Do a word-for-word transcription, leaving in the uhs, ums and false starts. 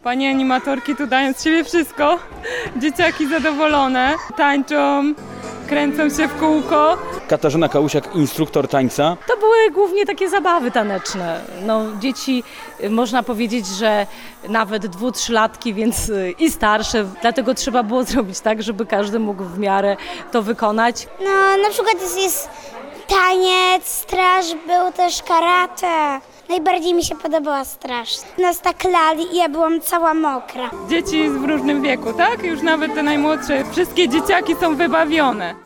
Pani animatorki tu dają z siebie wszystko. Dzieciaki zadowolone, tańczą, kręcą się w kółko. Katarzyna Kałusiak, instruktor tańca. To były głównie takie zabawy taneczne. No, dzieci, można powiedzieć, że nawet dwu, trzylatki, więc i starsze. Dlatego trzeba było zrobić tak, żeby każdy mógł w miarę to wykonać. No, na przykład jest, jest taniec, straż, był też karate. Najbardziej mi się podobała straż. Nas tak lali i ja byłam cała mokra. Dzieci w różnym wieku, tak? Już nawet te najmłodsze, wszystkie dzieciaki są wybawione.